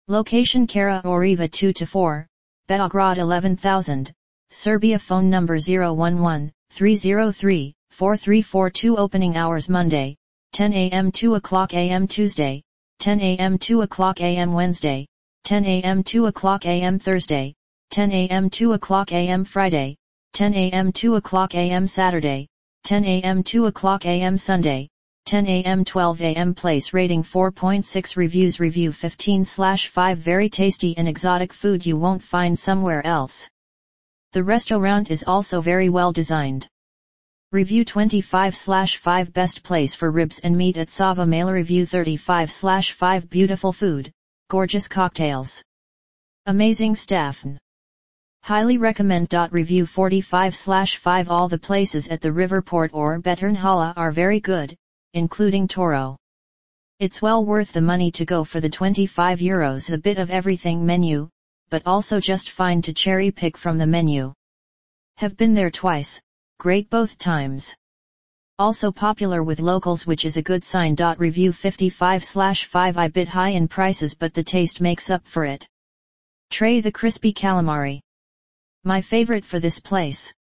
Location Kara Oriva 2-4, Beograd 11,000, Serbia. Phone number 011-303-4342. Opening hours Monday, 10 a.m. 2 o'clock a.m. Tuesday, 10 a.m. 2 o'clock a.m. Wednesday, 10 a.m. 2 o'clock a.m. Thursday, 10 a.m. 2 o'clock a.m. Friday, 10 a.m. 2 o'clock a.m. Saturday, 10 a.m. 2 o'clock a.m. Sunday, 10 a.m. 12 a.m. Place rating 4.6 reviews. Review 15/5. Very tasty and exotic food you won't find somewhere else. The restaurant is also very well designed. Review 25/5. Best place for ribs and meat at Sava Male. Review 35/5. Beautiful food, gorgeous cocktails, amazing staff. Highly recommend. Review 45/5. All the places at the Riverport or Beternhala are very good, including Toro. It's well worth the money to go for the €25 a bit of everything menu, but also just fine to cherry pick from the menu. Have been there twice, great both times. Also popular with locals, which is a good sign. Review 55/5. A bit high in prices, but the taste makes up for it. Tray the crispy calamari. My favorite for this place.